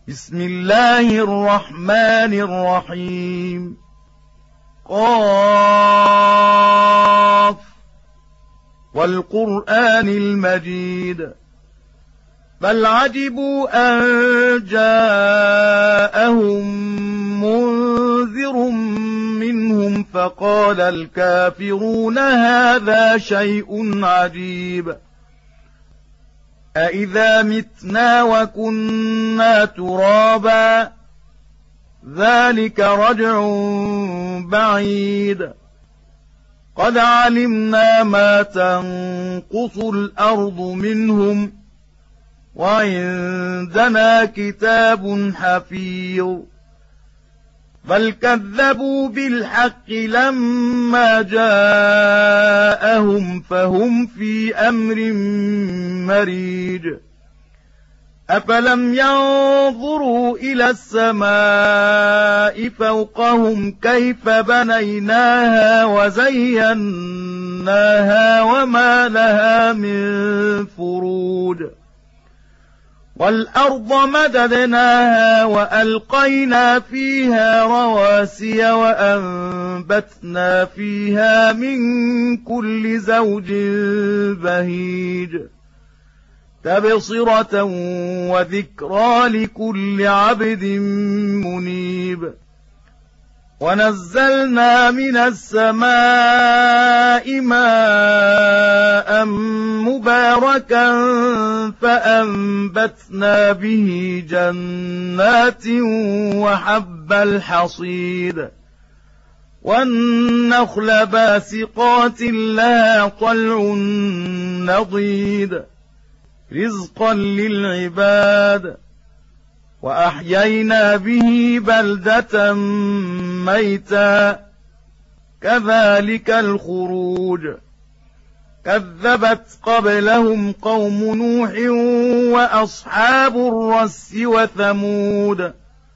بسم الله الرحمن الرحيم. قاف والقرآن المجيد. بل عجبوا أن جاءهم منذر منهم فقال الكافرون هذا شيء عجيب. أإذا متنا وكنا ترابا ذلك رجع بعيد. قد علمنا ما تنقص الأرض منهم وعندنا كتاب حفيظ. بل كذبوا بالحق لما جاءهم فهم في أمر مريج. أفلم ينظروا إلى السماء فوقهم كيف بنيناها وزيناها وما لها من فروج. والأرض مددناها وألقينا فيها رواسي وأنبتنا فيها من كل زوج بهيج. تبصرة وذكرى لكل عبد منيب. ونزلنا من السماء ماء مباركا فأنبتنا به جنات وحب الحصيد. والنخل باسقات لها طلع نضيد رزقا للعباد. وأحيينا به بلدة ميتا كذلك الخروج. كذبت قبلهم قوم نوح وأصحاب الرس وثمود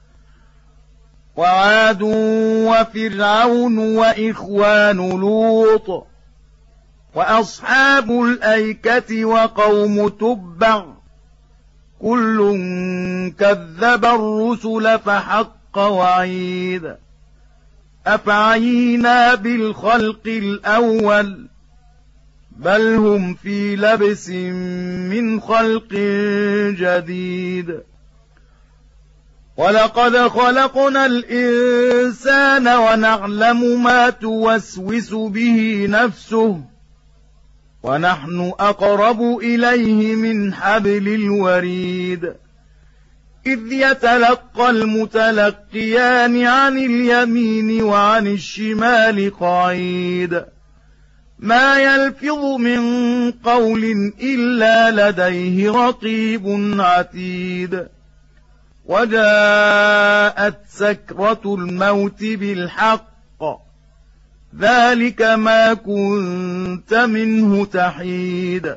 وعاد وفرعون وإخوان لوط وأصحاب الأيكة وقوم تبع كل كذب الرسل فحق وعيد. أفعينا بالخلق الأول بل هم في لبس من خلق جديد. ولقد خلقنا الإنسان ونعلم ما توسوس به نفسه ونحن أقرب إليه من حبل الوريد. إذ يتلقى المتلقيان عن اليمين وعن الشمال قعيد. ما يلفظ من قول إلا لديه رقيب عتيد. وجاءت سكرة الموت بالحق ذلك ما كنت منه تحيد.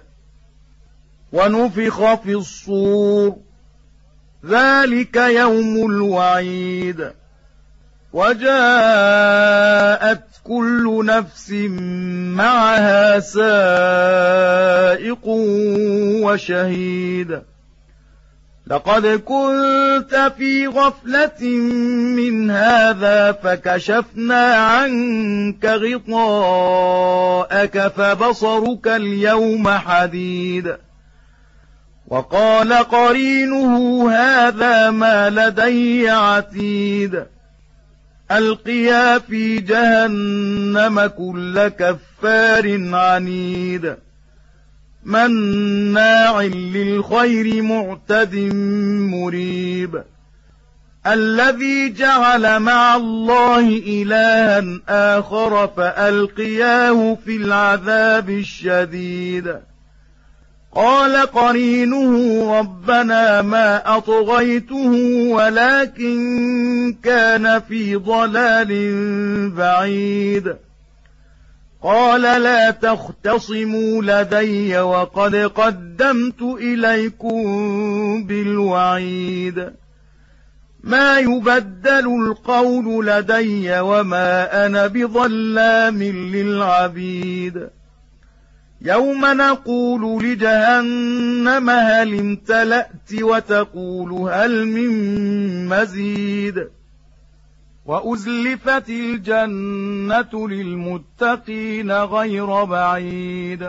ونفخ في الصور ذلك يوم الوعيد. وجاءت كل نفس معها سائق وشهيد. لقد كنت في غفلة من هذا فكشفنا عنك غطاءك فبصرك اليوم حديد. وقال قرينه هذا ما لدي عتيد. ألقيا في جهنم كل كفار عنيد. مناع للخير معتد مريب. الذي جعل مع الله إلها آخر فألقياه في العذاب الشديد. قال قرينه ربنا ما أطغيته ولكن كان في ضلال بعيد. قال لا تختصموا لدي وقد قدمت إليكم بالوعيد. ما يبدل القول لدي وما أنا بظلام للعبيد. يوم نقول لجهنم هل امتلأت وتقول هل من مزيد وأزلفت الجنة للمتقين غير بعيد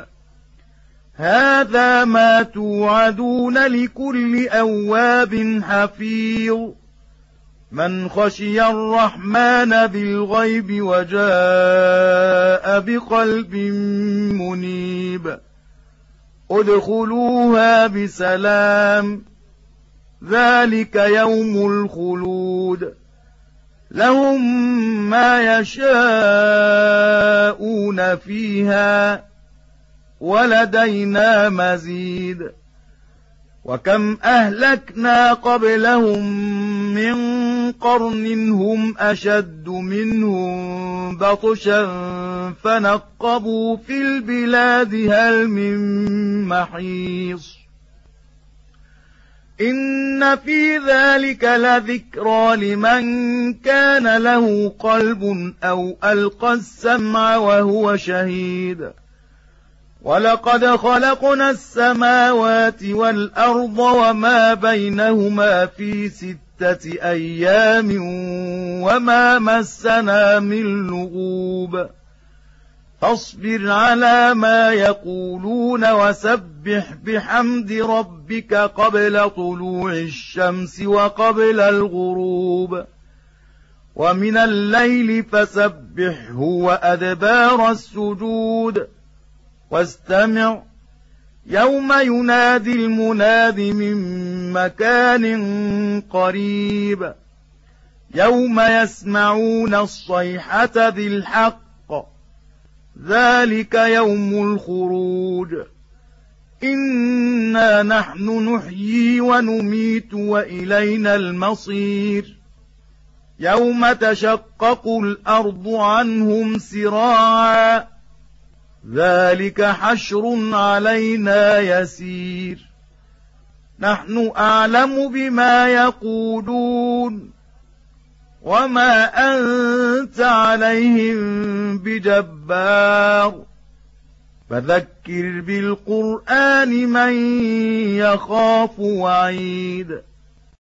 هذا ما توعدون لكل أواب حفيظ من خشي الرحمن بالغيب وجاء بقلب منيب ادخلوها بسلام ذلك يوم الخلود لهم ما يشاءون فيها ولدينا مزيد وكم أهلكنا قبلهم من قرن هم أشد منهم بطشا فنقبوا في البلاد هل من محيص إن في ذلك لذكرى لمن كان له قلب أو ألقى السمع وهو شهيد ولقد خلقنا السماوات والأرض وما بينهما في 6 أيام وما مسنا من لغوب فاصبر على ما يقولون وسبح بحمد ربك قبل طلوع الشمس وقبل الغروب ومن الليل فسبحه وأدبار السجود واستمع يوم ينادي المناد من مكان قريب يوم يسمعون الصيحة بالحق ذلك يوم الخروج إنا نحن نحيي ونميت وإلينا المصير يوم تشقق الأرض عنهم سراعا ذلك حشر علينا يسير نحن أعلم بما يقولون وما أنت عليهم بجبار فذكر بالقرآن من يخاف وعيد